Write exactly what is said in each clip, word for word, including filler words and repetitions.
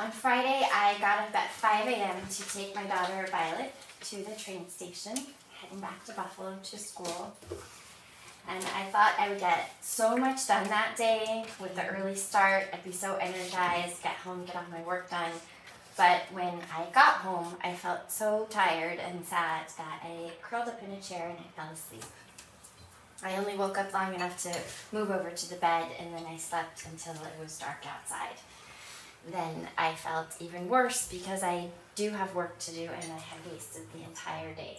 On Friday, I got up at five a.m. to take my daughter Violet to the train station, heading back to Buffalo to school. And I thought I would get so much done that day with the early start. I'd be so energized, get home, get all my work done. But when I got home, I felt so tired and sad that I curled up in a chair and I fell asleep. I only woke up long enough to move over to the bed, and then I slept until it was dark outside. Then I felt even worse because I do have work to do and I had wasted the entire day.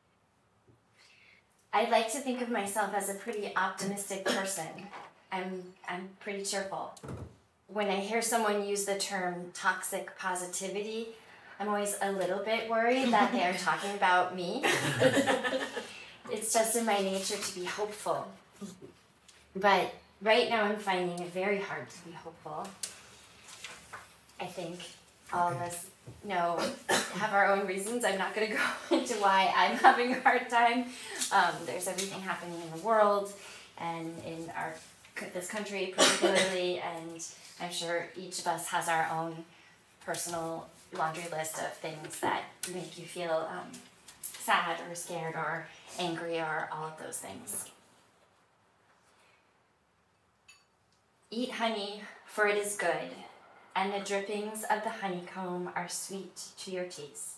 I'd like to think of myself as a pretty optimistic person. I'm, I'm pretty cheerful. When I hear someone use the term toxic positivity, I'm always a little bit worried that they are talking about me. It's just in my nature to be hopeful. But right now I'm finding it very hard to be hopeful. I think all of us know, have our own reasons. I'm not going to go into why I'm having a hard time. Um, there's everything happening in the world and in our this country particularly, and I'm sure each of us has our own personal laundry list of things that make you feel um, sad or scared or angry or all of those things. Eat honey, for it is good, and the drippings of the honeycomb are sweet to your taste.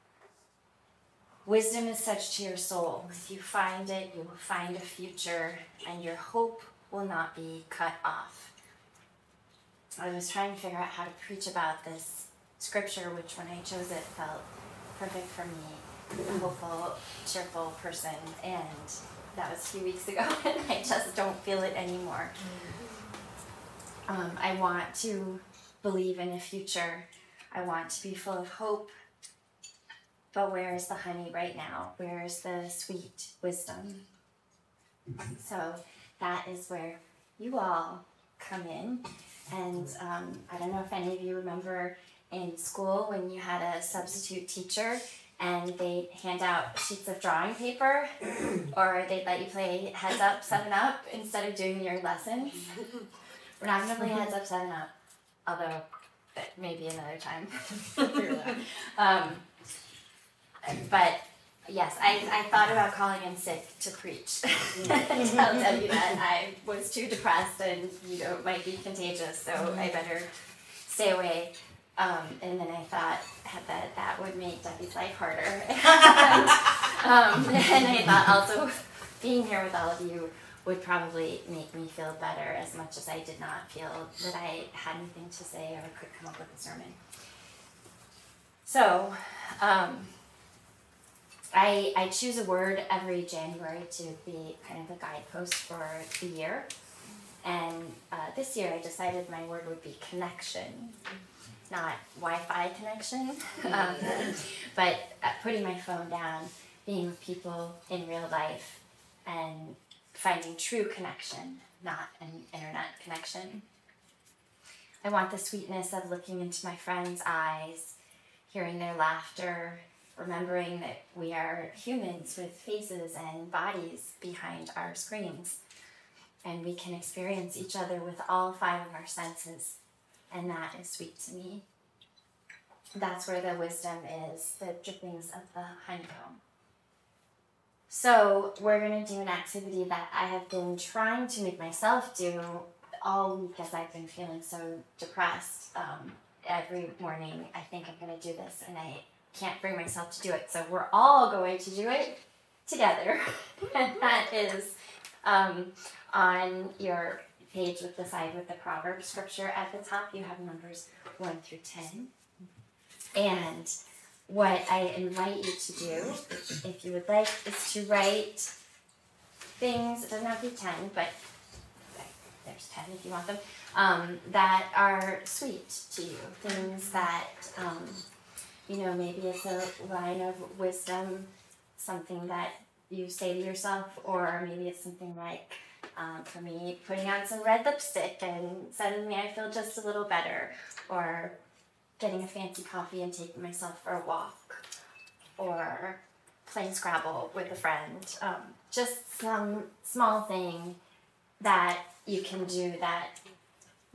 Wisdom is such to your soul. If you find it, you will find a future, and your hope will not be cut off. I was trying to figure out how to preach about this scripture, which when I chose it felt perfect for me, a hopeful, cheerful person, and that was a few weeks ago, and I just don't feel it anymore. Um, I want to believe in a future. I want to be full of hope. But where is the honey right now? Where is the sweet wisdom? So that is where you all come in. And um, I don't know if any of you remember in school when you had a substitute teacher and they'd hand out sheets of drawing paper, or they'd let you play Heads Up, Seven Up instead of doing your lessons. We're not going to play Heads Up, Seven Up, although maybe another time. um, but yes, I, I thought about calling in sick to preach. And tell Debbie that I was too depressed and, you know, it might be contagious, so I better stay away. Um, and then I thought that that would make Debbie's life harder. and, um, and I thought also being here with all of you would probably make me feel better, as much as I did not feel that I had anything to say or could come up with a sermon. So, um, I, I choose a word every January to be kind of a guidepost for the year. And uh, this year I decided my word would be connection, not Wi-Fi connection, um, but uh, putting my phone down, being with people in real life, and finding true connection, not an internet connection. I want the sweetness of looking into my friends' eyes, hearing their laughter, remembering that we are humans with faces and bodies behind our screens, and we can experience each other with all five of our senses, and that is sweet to me. That's where the wisdom is, the drippings of the honeycomb. So we're going to do an activity that I have been trying to make myself do all week as I've been feeling so depressed. Um, every morning I think I'm going to do this, and I can't bring myself to do it. So we're all going to do it together. And that is um, on your page with the side with the Proverbs scripture at the top. You have numbers one through ten. And what I invite you to do, if you would like, is to write things, it doesn't have to be ten, but there's ten if you want them, um, that are sweet to you. Things that, um, you know, maybe it's a line of wisdom, something that you say to yourself, or maybe it's something like, um, for me, putting on some red lipstick and suddenly I feel just a little better, or getting a fancy coffee and taking myself for a walk, or playing Scrabble with a friend. Um, just some small thing that you can do that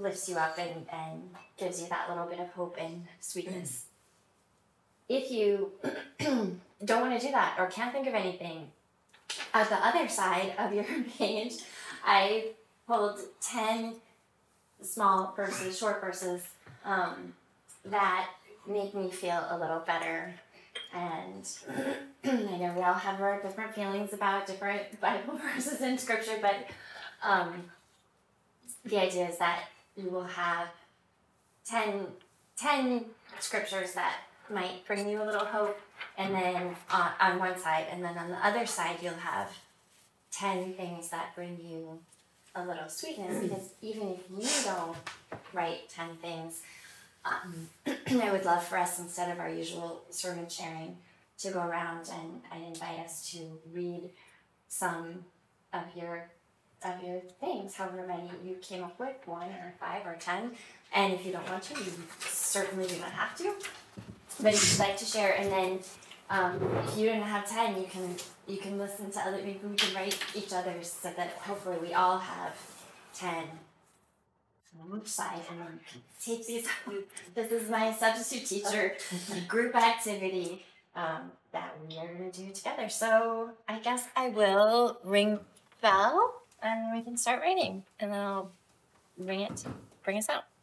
lifts you up and, and gives you that little bit of hope and sweetness. If you don't want to do that or can't think of anything, at the other side of your page, I pulled ten small verses, short verses, um, that make me feel a little better. And I know we all have our different feelings about different Bible verses in Scripture, but um, the idea is that you will have ten, ten scriptures that might bring you a little hope, and then on, on one side, and then on the other side you'll have ten things that bring you a little sweetness, because even if you don't write ten things, um, I would love for us, instead of our usual sermon sharing, to go around and, and invite us to read some of your of your things, however many you came up with, one or five or ten. And if you don't want to, you certainly do not have to. But if you'd like to share, and then um, if you don't have ten, you can you can listen to other people. We can write each other's, so that hopefully we all have ten on each side, and then take these. This is my substitute teacher group activity um, that we are going to do together. So I guess I will ring bell, and we can start writing, and then I'll bring it, bring us out.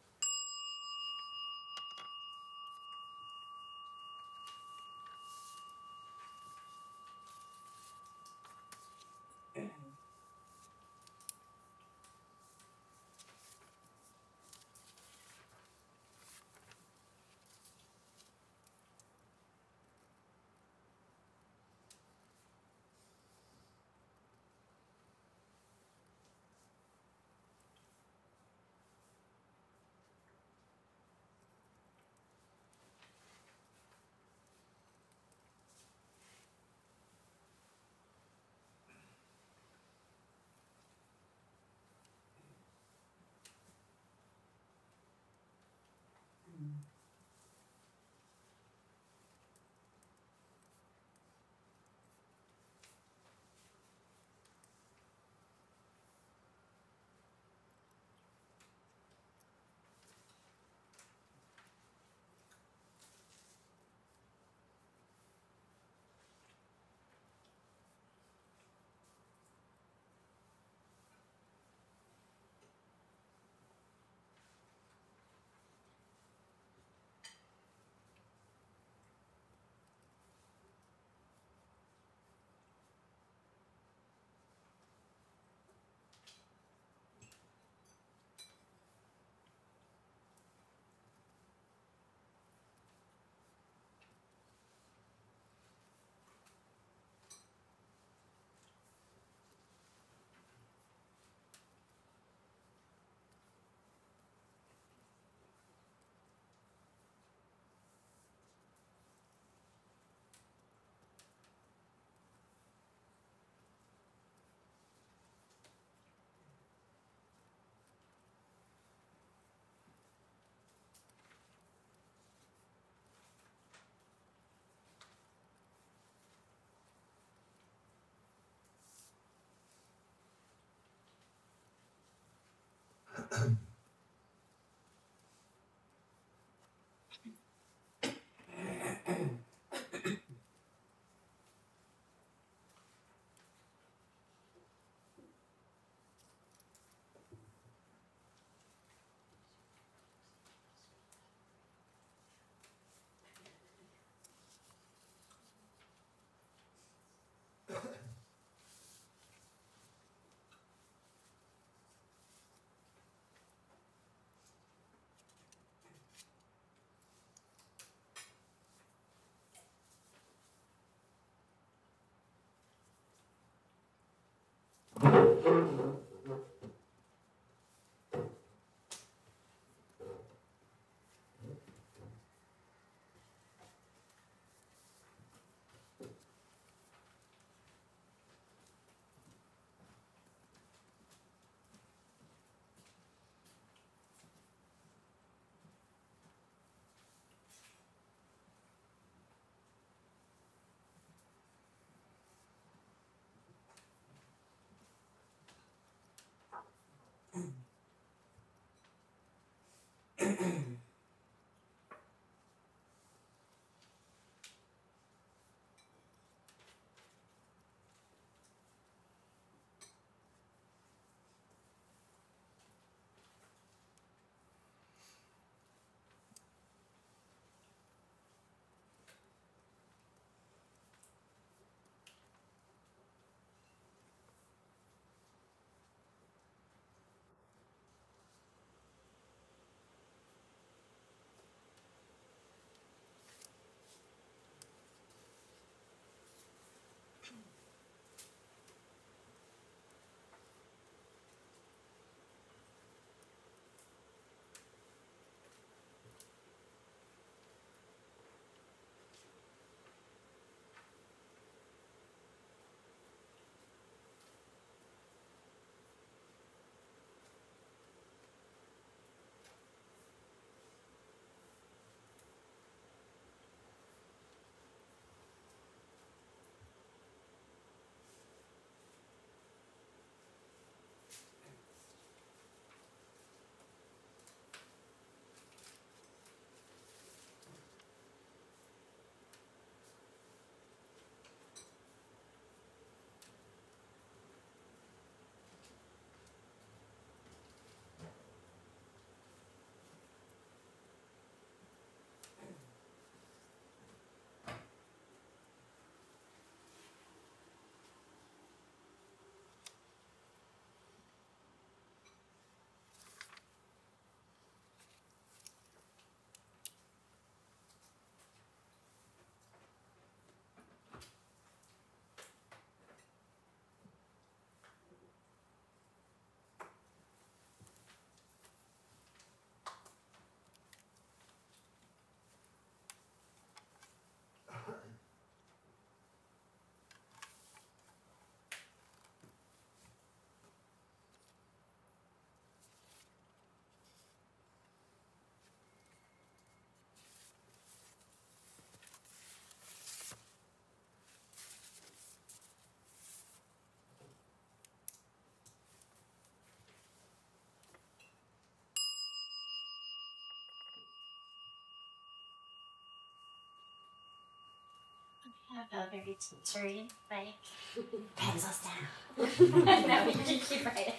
I felt very teachery, like pencils down. No, we can keep writing.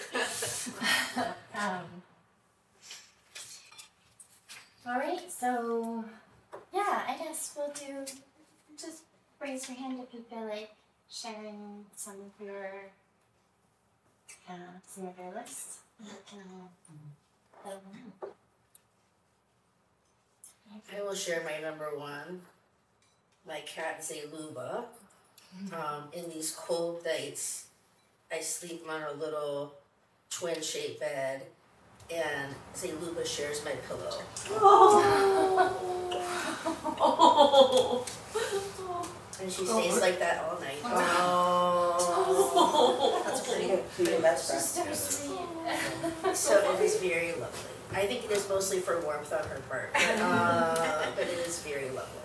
um, all right, so yeah, I guess we'll do. Just raise your hand if you feel like sharing some of your uh, some of your list. Uh, I will share my number one. My cat is a Luba. Um, in these cold nights, I sleep on a little twin-shaped bed, and Luba shares my pillow. Oh. And she stays like that all night. Oh. That's pretty good. Pretty best friend. so sweet. So it is very lovely. I think it is mostly for warmth on her part, but, uh, but it is very lovely.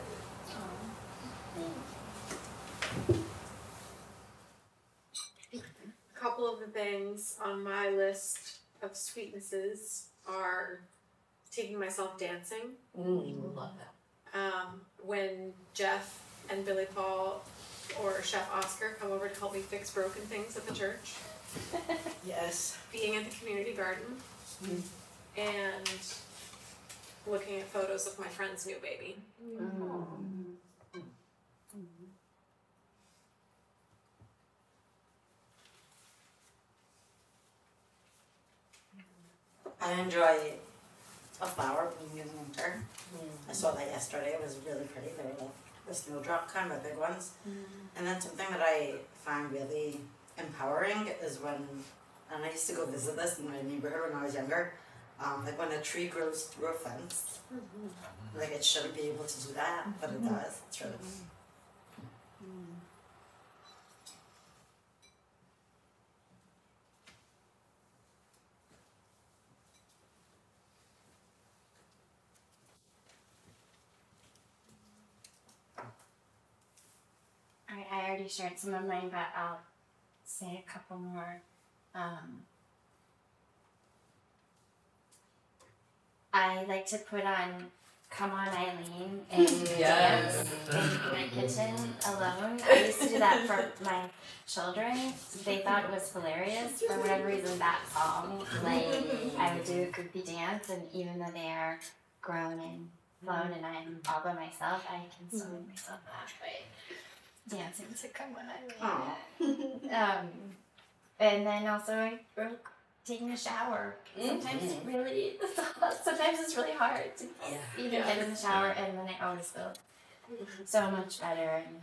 A couple of the things on my list of sweetnesses are taking myself dancing. Mm. Love that. Um, when Jeff and Billy Paul or Chef Oscar come over to help me fix broken things at the church. Yes. Being at the community garden. Mm. And looking at photos of my friend's new baby. Mm. I enjoy a flower blooming in winter. Mm. I saw that yesterday. It was really pretty. They were like the snowdrop kind of big ones. And then something that I find really empowering is when, and I used to go visit this in my neighborhood when I was younger, um, like when a tree grows through a fence. Like it shouldn't be able to do that, but it does. It's really Alright, I already shared some of mine, but I'll say a couple more. Um, I like to put on Come On Eileen and Yes. dance in my kitchen alone. I used to do that for my children. They thought it was hilarious. For whatever reason, that song, like, I would do a goofy dance, and even though they are grown and grown and I'm all by myself, I can still make myself laugh by dancing to Come On Eileen. um, and then also I broke taking a shower. Sometimes it really, sometimes it's really hard to Yeah. even Yeah. get in the shower, and then I always feel so much better. And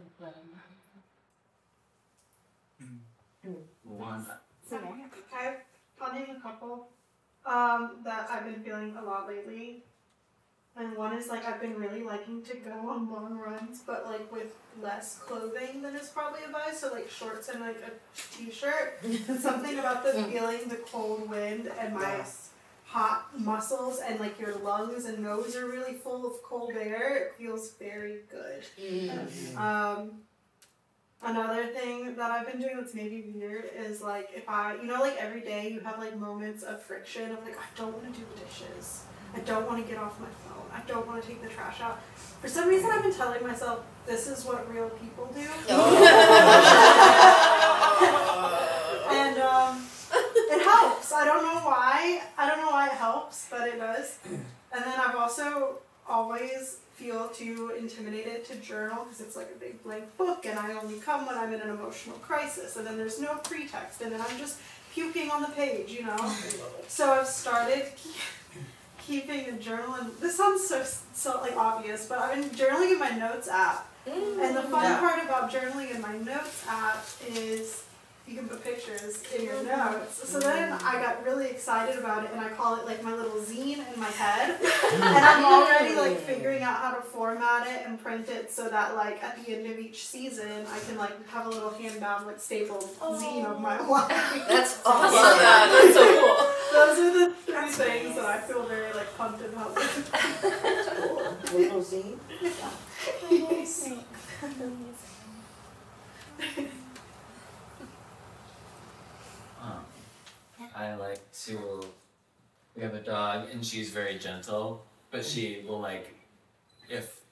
One. I've, I'll name a couple um, that I've been feeling a lot lately. And one is like I've been really liking to go on long runs, but like with less clothing than is probably advised. So like shorts and like a t-shirt. Something about the feeling the cold wind and my hot muscles and like your lungs and nose are really full of cold air. It feels very good. Mm. Um, another thing that I've been doing that's maybe weird is like if I, you know, like every day you have like moments of friction of like I don't want to do the dishes. I don't want to get off my phone. I don't want to take the trash out. For some reason, I've been telling myself this is what real people do. And um, it helps. I don't know why. I don't know why it helps, but it does. And then I've also always feel too intimidated to journal because it's like a big blank book and I only come when I'm in an emotional crisis and then there's no pretext and then I'm just puking on the page, you know? So I've started keeping a journal, and this sounds so, so like obvious, but I've been journaling in my notes app. Mm. And the fun Yeah. part about journaling in my notes app is you can put pictures in your notes. So then I got really excited about it and I call it like my little zine in my head. And I'm already like figuring out how to format it and print it so that like at the end of each season I can like have a little hand bound like stapled zine of my life. That's I awesome. love that. That's so cool. Those are the three things that I feel very like pumped about. Little zine. Um, I like to. We have a dog, and she's very gentle, but she will like, if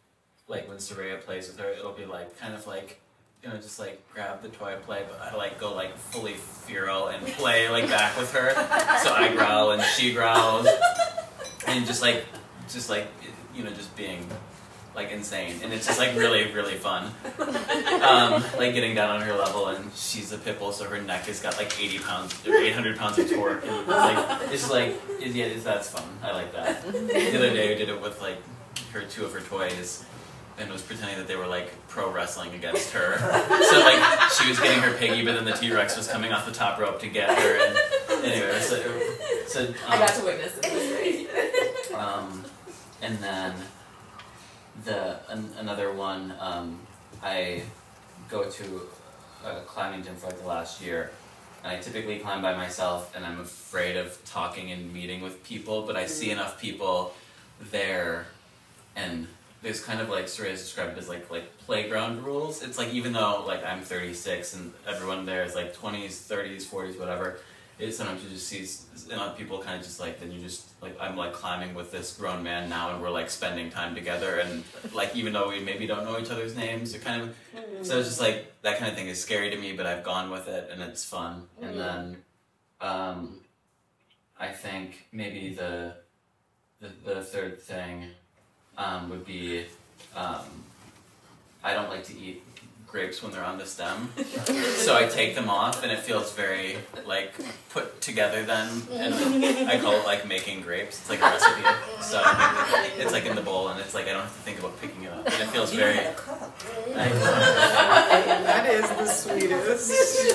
like when Soraya plays with her, it'll be like kind of like, you know, just like grab the toy, play, but I like go like fully feral and play like back with her. So I growl and she growls, and just like, just like, you know, just being like insane, and it's just like really, really fun. Um, like getting down on her level, and she's a pit bull, so her neck has got like eighty pounds or eight hundred pounds of torque. And it's like, it's like, it, yeah, it's, that's fun. I like that. The other day we did it with like her two of her toys, and was pretending that they were like pro wrestling against her. So like she was getting her piggy, but then the T-Rex was coming off the top rope to get her. And anyway, so, so um, I got to witness it. It was great. Um, and then the an, another one, um, I go to a climbing gym for like the last year, and I typically climb by myself, and I'm afraid of talking and meeting with people, but I see enough people there, and there's kind of like Soraya's described it as like like playground rules. It's like even though like I'm thirty-six and everyone there is like twenties, thirties, forties, whatever, it sometimes you just see and other people kind of just like then you just like I'm like climbing with this grown man now, and we're like spending time together, and like even though we maybe don't know each other's names, it kind of mm-hmm. so it's just like that kind of thing is scary to me, but I've gone with it and it's fun. Mm-hmm. And then um, I think maybe the the, the third thing um, would be um, I don't like to eat grapes when they're on the stem, so I take them off, and it feels very like put together then, and I call it like making grapes. It's like a recipe, so it's like in the bowl, and it's like I don't have to think about picking it up, and it feels very I, That is the sweetest.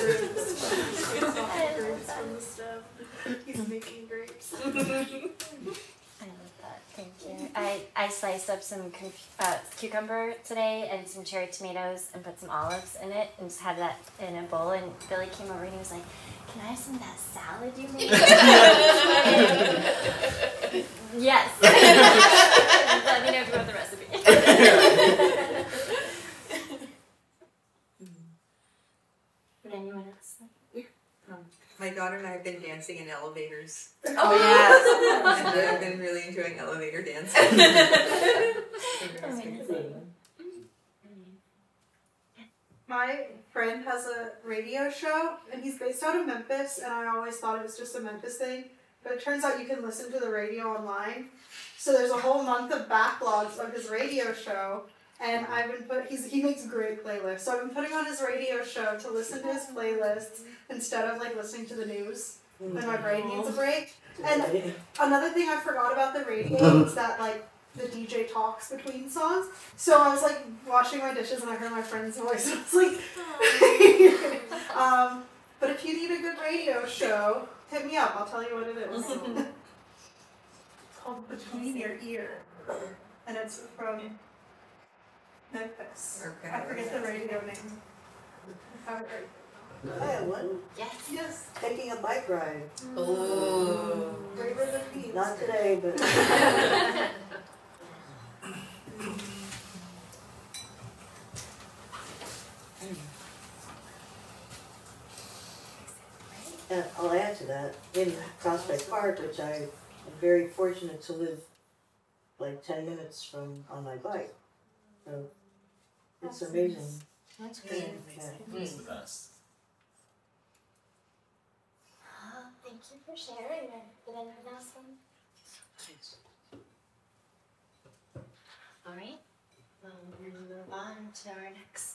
Grapes from the stem. He's making grapes. I love that. Thank you. I, I sliced up some conf- uh, cucumber today and some cherry tomatoes and put some olives in it and just had that in a bowl. And Billy came over and he was like, "Can I have some of that salad you made?" Yes. Let me know if you want the recipe. Would anyone else? My daughter and I have been dancing in elevators. Oh, yes. And I've been really enjoying elevator dancing. My friend has a radio show, and he's based out of Memphis, and I always thought it was just a Memphis thing, but it turns out you can listen to the radio online. So there's a whole month of backlogs of his radio show, and I've been put. He's he makes great playlists, so I've been putting on his radio show to listen to his playlists instead of like listening to the news when my brain needs a break. And another thing I forgot about the radio is that like the D J talks between songs. So I was like washing my dishes and I heard my friend's voice. And I was like, um, but if you need a good radio show, hit me up. I'll tell you what it is. It's called Between Your Ear, and it's from Memphis. Okay. I forget the radio name. I have it right. I have one. Yes. Yes. Taking a bike ride. Oh. Braver than me. Not today, but. And I'll add to that, in Prospect Park, which I am very fortunate to live like ten minutes from on my bike. So it's amazing. That's great. Yeah. it's the best. Oh, thank you for sharing it. Did anyone else want? All right. Well, we're going to move on to our next